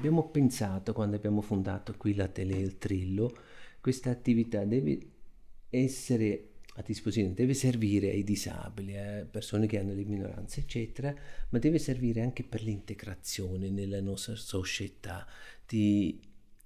abbiamo pensato quando abbiamo fondato qui la Tele Il Trillo, questa attività deve essere a disposizione, deve servire ai disabili, a persone che hanno le minoranze, eccetera, ma deve servire anche per l'integrazione nella nostra società, di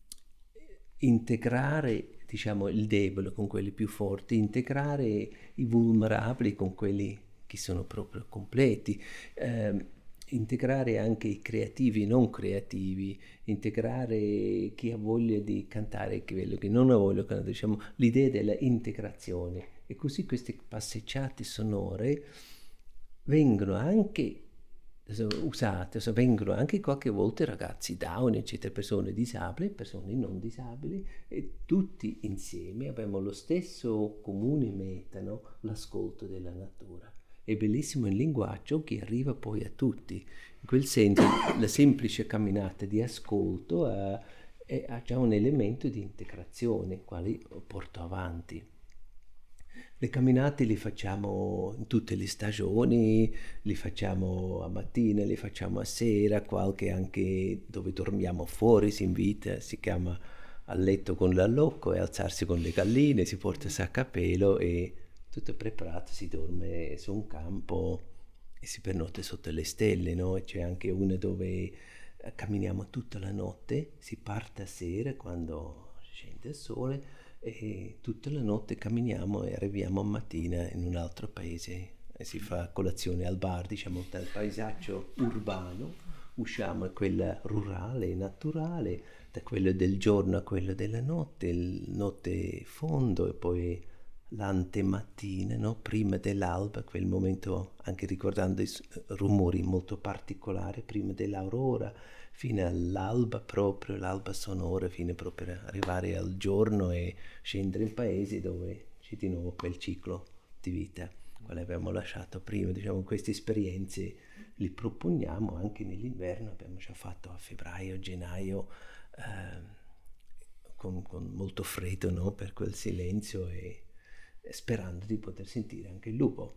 integrare, diciamo, il debole con quelli più forti, integrare i vulnerabili con quelli che sono proprio completi, integrare anche i creativi, non creativi, integrare chi ha voglia di cantare e quello che non ha voglia di cantare, diciamo, l'idea della integrazione. E così queste passeggiate sonore vengono anche usate, vengono anche qualche volta ragazzi down, eccetera, persone disabili, persone non disabili, e tutti insieme abbiamo lo stesso comune meta, no? L'ascolto della natura. È bellissimo il linguaggio che arriva poi a tutti. In quel senso la semplice camminata di ascolto ha già un elemento di integrazione, quale porto avanti. Le camminate le facciamo in tutte le stagioni, le facciamo a mattina, le facciamo a sera, qualche anche dove dormiamo fuori si invita, si chiama a letto con l'allocco e alzarsi con le galline, si porta il sacco a pelo e tutto è preparato, si dorme su un campo e si pernotte sotto le stelle, no? E c'è anche una dove camminiamo tutta la notte, si parte a sera quando scende il sole e tutta la notte camminiamo e arriviamo a mattina in un altro paese e si fa colazione al bar, diciamo, dal paesaggio urbano usciamo a quella rurale, naturale, da quello del giorno a quello della notte, il notte fondo e poi l'antemattina, no? Prima dell'alba, quel momento anche ricordando i rumori molto particolari, prima dell'aurora, fino all'alba proprio, l'alba sonora, fino proprio ad arrivare al giorno e scendere in paese dove c'è di nuovo quel ciclo di vita, quale avevamo lasciato prima. Diciamo, queste esperienze li proponiamo anche nell'inverno, abbiamo già fatto a febbraio, gennaio, con molto freddo, no? Per quel silenzio e sperando di poter sentire anche il lupo.